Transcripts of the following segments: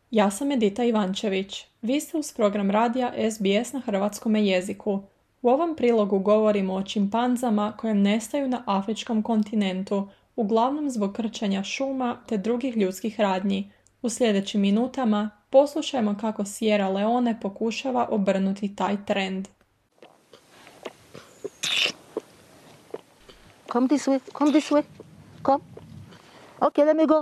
Ja sam Edita Ivančević. Vi ste uz program radija SBS na hrvatskome jeziku. U ovom prilogu govorimo o čimpanzama kojem nestaju na afričkom kontinentu, uglavnom zbog krčenja šuma te drugih ljudskih radnji. U sljedećim minutama poslušajmo kako Sierra Leone pokušava obrnuti taj trend. Come this way. Come. Okay, let me go.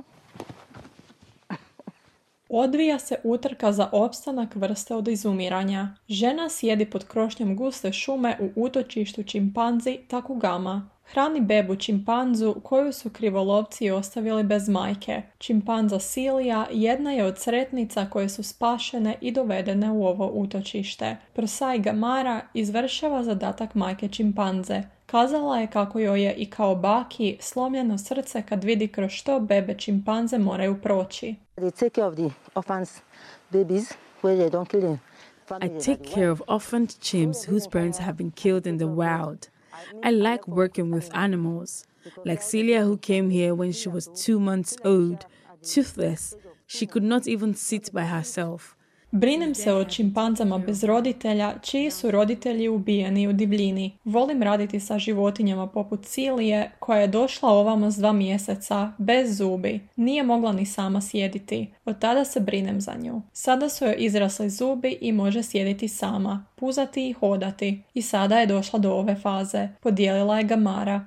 Odvija se utrka za opstanak vrste od izumiranja. Žena sjedi pod krošnjom guste šume u utočištu čimpanzi Takugama. Hrani bebu čimpanzu koju su krivolovci ostavili bez majke. Čimpanza Silija jedna je od sretnica koje su spašene i dovedene u ovo utočište. Prosai Gamara izvršava zadatak majke čimpanze. Kazala je kako joj je i kao baki slomljeno srce kad vidi kroz što bebe čimpanze moraju proći. They take care of the orphans babies where they don't kill them. I take care of orphaned chimps whose parents have been killed in the wild. I like working with animals, like Celia who came here when she was 2 months old, toothless. She could not even sit by herself. Brinem se o čimpanzama bez roditelja, čiji su roditelji ubijeni u divljini. Volim raditi sa životinjama poput Cilije, koja je došla ovamo s 2 mjeseca, bez zubi. Nije mogla ni sama sjediti. Od tada se brinem za nju. Sada su joj izrasli zubi i može sjediti sama, puzati i hodati. I sada je došla do ove faze. Podijelila je Gamara.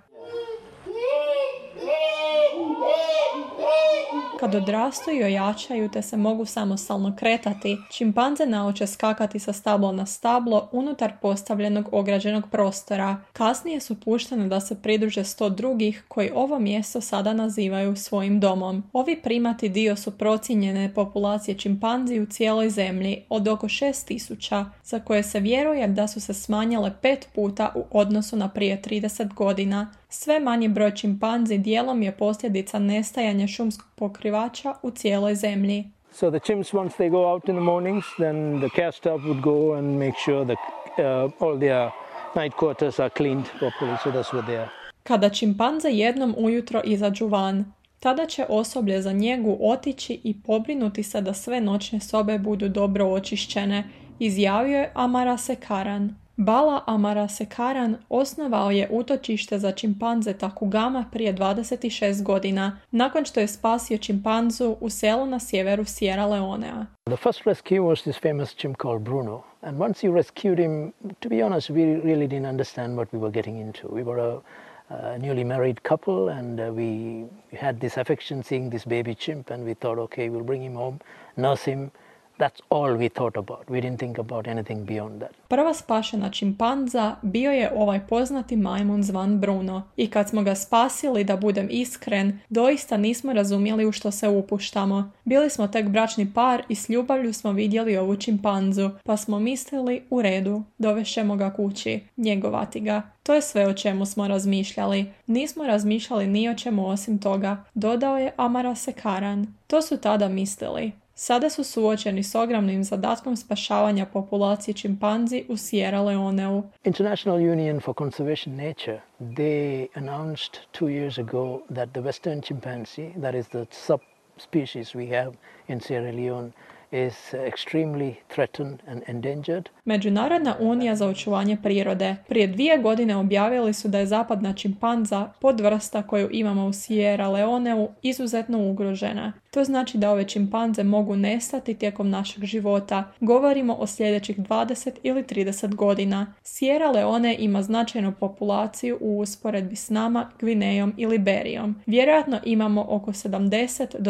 Kad odrastu i ojačaju te se mogu samostalno kretati, čimpanze nauče skakati sa stabla na stablo unutar postavljenog ograđenog prostora. Kasnije su puštene da se pridruže 100 drugih koji ovo mjesto sada nazivaju svojim domom. Ovi primati dio su procijenjene populacije čimpanzi u cijeloj zemlji od oko 6000, za koje se vjeruje da su se smanjile 5 puta u odnosu na prije 30 godina. Sve manji broj čimpanzi dijelom je posljedica nestajanja šumskog pokrivača u cijeloj zemlji. So the chimps, once they go out in the mornings, then the care staff would go and make sure that all their night quarters are cleaned properly, so that's what they are. Kada čimpanze jednom ujutro izađu van, tada će osoblje za njegu otići i pobrinuti se da sve noćne sobe budu dobro očišćene, izjavio je Amarasekaran. Bala Amarasekaran osnovao je utočište za čimpanze Takugama prije 26 godina, nakon što je spasio čimpanzu u selu na sjeveru Sierra Leonea. The first rescue was this famous chimp called Bruno. And once you rescued him, to be honest, we really didn't understand what we were getting into. We were a newly married couple and we had this affection seeing this baby chimp and we thought, okay, we'll bring him home, nurse him. That's all we thought about. We didn't think about anything beyond that. Prva spašena čimpanza bio je ovaj poznati majmun zvan Bruno. I kad smo ga spasili, da budem iskren, doista nismo razumjeli u što se upuštamo. Bili smo tek bračni par i s ljubavlju smo vidjeli ovu čimpanzu, pa smo mislili u redu, dovešćemo ga kući, njegovati ga. To je sve o čemu smo razmišljali. Nismo razmišljali ni o čemu osim toga, dodao je Amarasekaran. To su tada mislili. Sada su suočeni s ogromnim zadatkom spašavanja populacije čimpanzi u Sierra Leoneu. International Union for Conservation Nature, they announced 2 years ago that the western chimpanzee, that is the subspecies we have in Sierra Leone, is extremely threatened and endangered. Međunarodna unija za očuvanje prirode prije 2 godine objavili su da je zapadna čimpanza, podvrsta koju imamo u Sierra Leoneu, izuzetno ugrožena. To znači da ove čimpanze mogu nestati tijekom našeg života. Govorimo o sljedećih 20 ili 30 godina. Sierra Leone ima značajnu populaciju u usporedbi s nama, Gvinejom i Liberijom. Vjerojatno imamo oko 70 do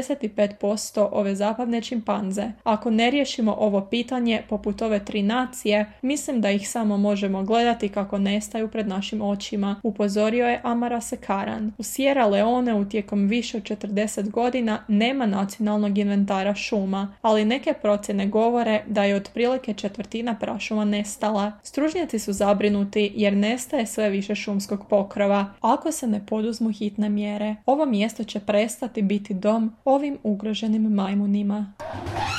75% ove zapadne čimpanze. Ako ne riješimo ovo pitanje poput ove 3 nacije, mislim da ih samo možemo gledati kako nestaju pred našim očima, upozorio je Amarasekaran. U Sierra Leoneu tijekom više od 40 godina nema nacionalnog inventara šuma, ali neke procjene govore da je otprilike 1/4 prašuma nestala. Stručnjaci su zabrinuti jer nestaje sve više šumskog pokrova. Ako se ne poduzmu hitne mjere, ovo mjesto će prestati biti dom ovim ugroženim majmunima.